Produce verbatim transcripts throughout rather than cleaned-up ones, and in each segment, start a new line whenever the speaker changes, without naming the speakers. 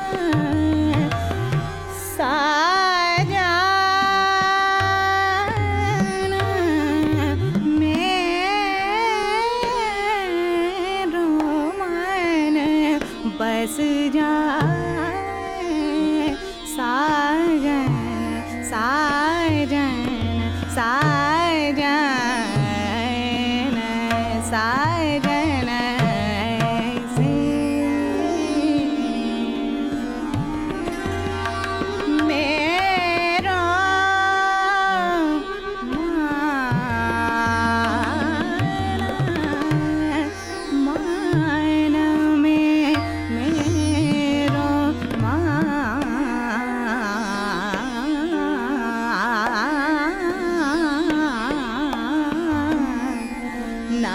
बस जाए साजन साजन साजन साजन से मेरा मान में मेरा ना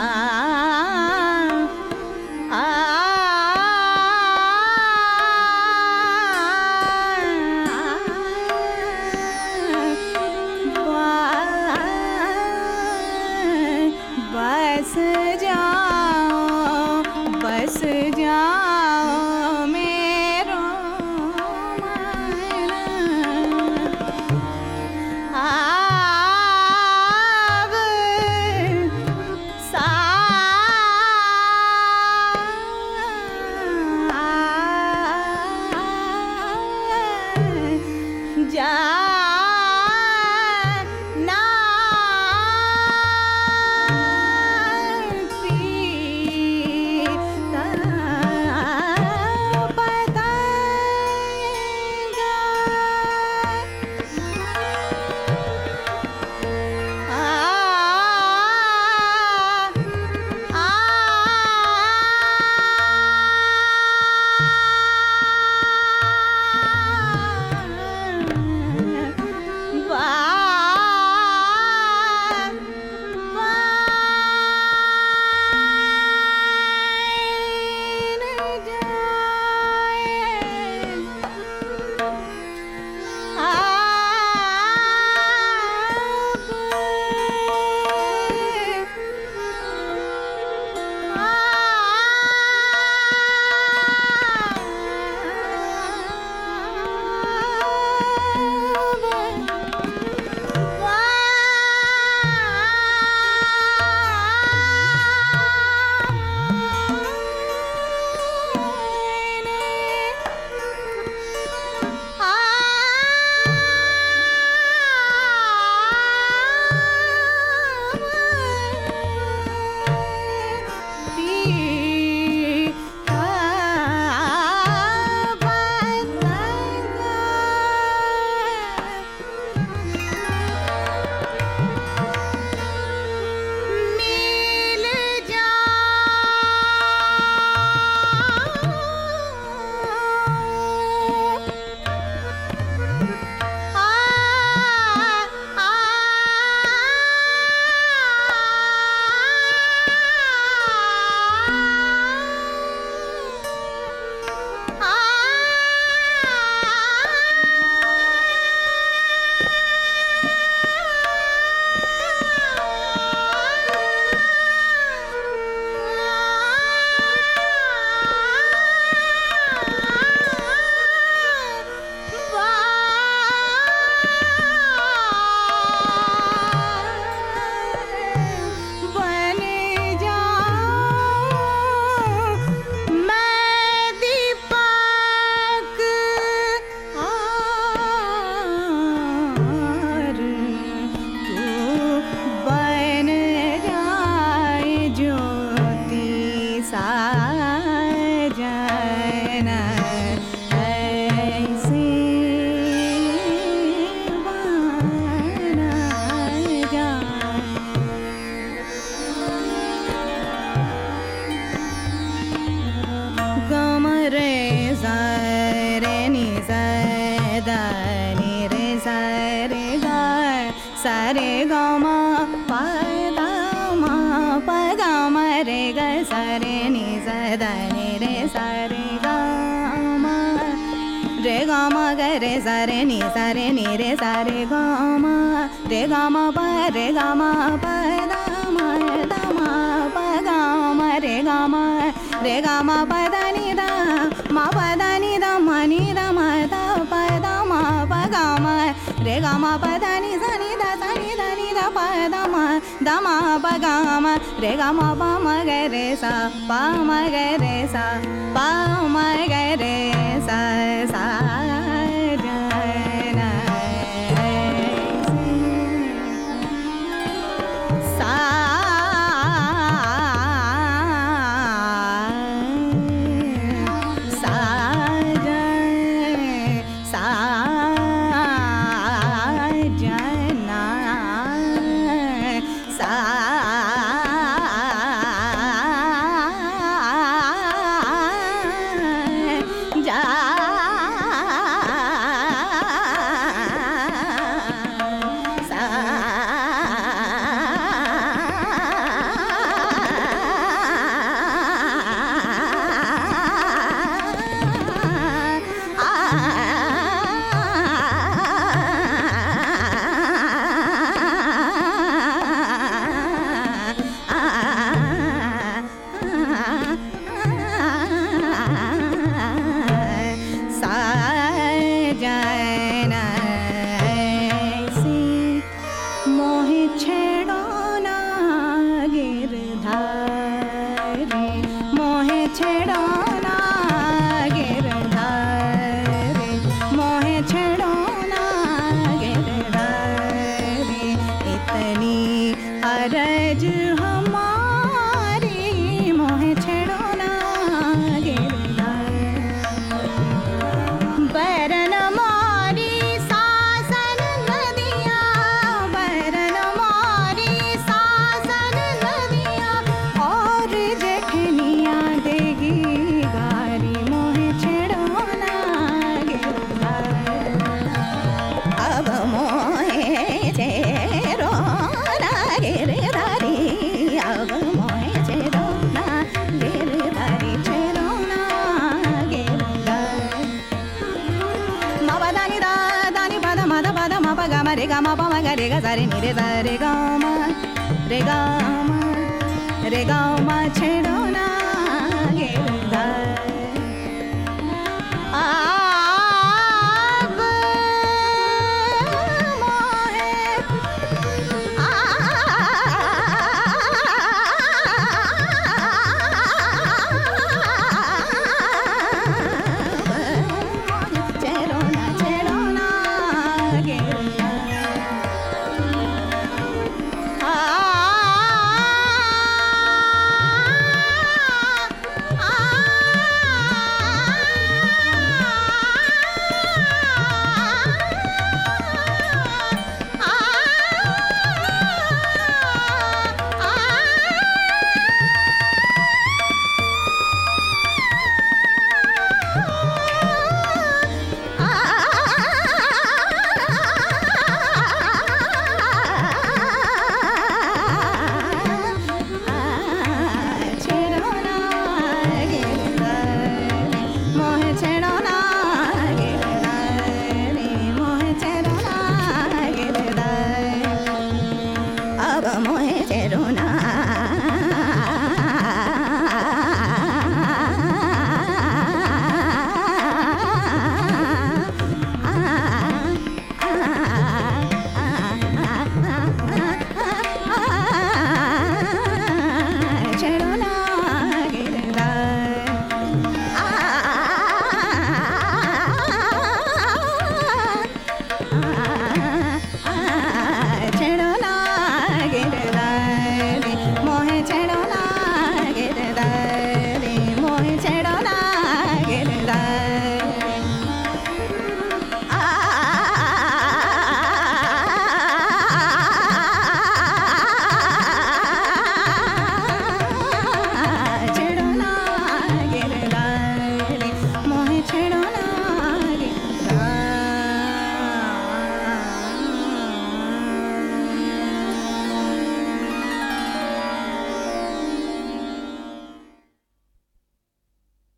बस जाओ बस जाओ मेरो मन अब सा जा सरे ग म प द म प ग म रे ग सरे नि स द नि रे सरे ग म रे ग म ग रे सरे नि सरे नि रे सरे ग म रे ग म प रे ग म प द म द म प ग म रे ग म रे ग म प द नि द म प द नि द म नि re ga ma pa da ni sa ni da sa ni da ni da pa da ma da ma pa ga ma re ga ma pa ma ga re sa pa ma ga re sa pa ma ga re sa sa ga na sa sa ga sa अरज हमारी मोह छेड़ो ना गिरधारी बरन मारी सासन नदिया बरन मारी सासन नदिया और जखनिया देगी गारी मोह छेड़ो ना गिरधारी अब मोहे छेड़ो गिरधारी अब मोहे छेड़ो ना गिरधारी छेड़ो ना गिरधारी मा पा दा नि दा दा नि पा दा मा दा पा दा मा पा गा मा रे गा मा पा मा गा रे गा सा रे नि रे सा रे गा मा रे गा मा रे गा मा छेड़ो ना गिरधारी